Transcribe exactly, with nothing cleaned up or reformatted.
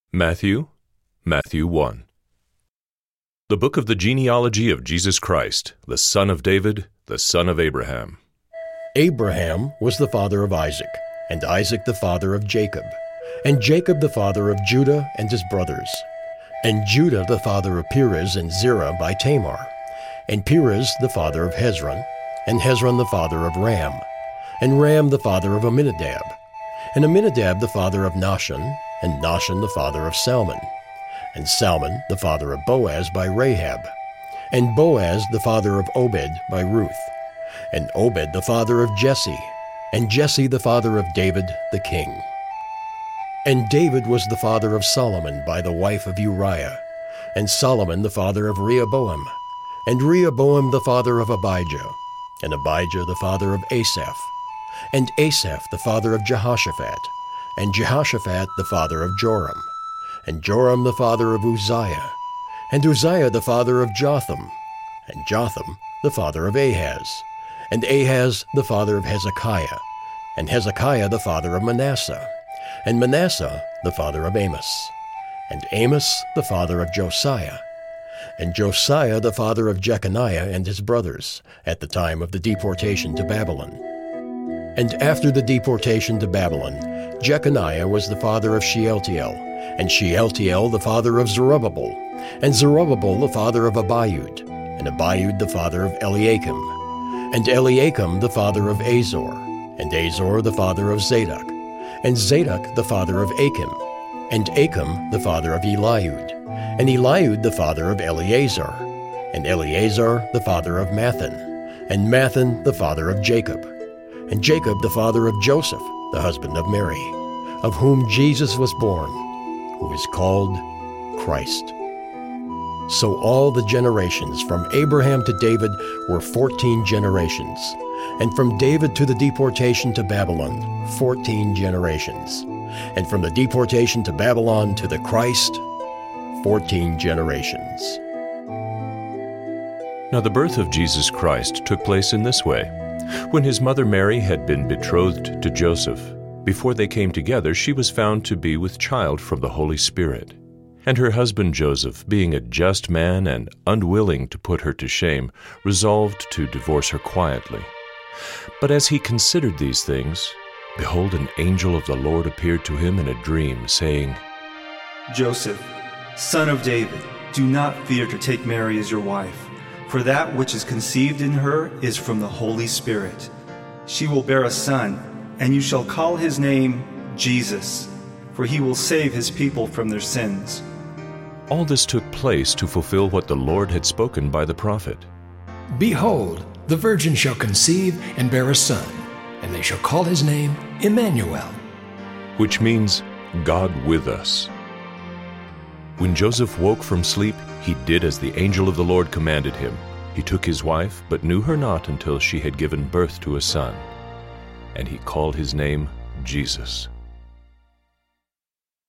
Matthew, Matthew one. The book of the genealogy of Jesus Christ, the son of David, the son of Abraham. Abraham was the father of Isaac, and Isaac the father of Jacob, and Jacob the father of Judah and his brothers, and Judah the father of Perez and Zerah by Tamar, and Perez the father of Hezron, and Hezron the father of Ram, and Ram the father of Amminadab, and Amminadab the father of Nahshon, and Nahshon the father of Salmon, and Salmon the father of Boaz by Rahab, and Boaz the father of Obed by Ruth, and Obed the father of Jesse, and Jesse the father of David the king. And David was the father of Solomon by the wife of Uriah, and Solomon the father of Rehoboam, and Rehoboam the father of Abijah, and Abijah the father of Asaph, and Asaph the father of Jehoshaphat, and Jehoshaphat the father of Joram, and Joram the father of Uzziah, and Uzziah the father of Jotham, and Jotham the father of Ahaz, and Ahaz the father of Hezekiah, and Hezekiah the father of Manasseh, and Manasseh the father of Amos, and Amos the father of Josiah, and Josiah the father of Jeconiah and his brothers, at the time of the deportation to Babylon. And after the deportation to Babylon, Jeconiah was the father of Shealtiel, and Shealtiel the father of Zerubbabel, and Zerubbabel the father of Abiud, and Abiud the father of Eliakim, and Eliakim the father of Azor, and Azor the father of Zadok, and Zadok the father of Achim, and Achim the father of Eliud, and Eliud the father of Eleazar, and Eleazar the father of Mathan, and Mathan the father of Jacob, and Jacob the father of Joseph, the husband of Mary, of whom Jesus was born, who is called Christ. So all the generations from Abraham to David were fourteen generations, and from David to the deportation to Babylon, fourteen generations, and from the deportation to Babylon to the Christ, fourteen generations. Now the birth of Jesus Christ took place in this way. When his mother Mary had been betrothed to Joseph, before they came together, she was found to be with child from the Holy Spirit. And her husband Joseph, being a just man and unwilling to put her to shame, resolved to divorce her quietly. But as he considered these things, behold, an angel of the Lord appeared to him in a dream, saying, Joseph, son of David, do not fear to take Mary as your wife, for that which is conceived in her is from the Holy Spirit. She will bear a son, and you shall call his name Jesus, for he will save his people from their sins. All this took place to fulfill what the Lord had spoken by the prophet. Behold, the virgin shall conceive and bear a son, and they shall call his name Emmanuel, which means God with us. When Joseph woke from sleep, he did as the angel of the Lord commanded him. He took his wife, but knew her not until she had given birth to a son. And he called his name Jesus.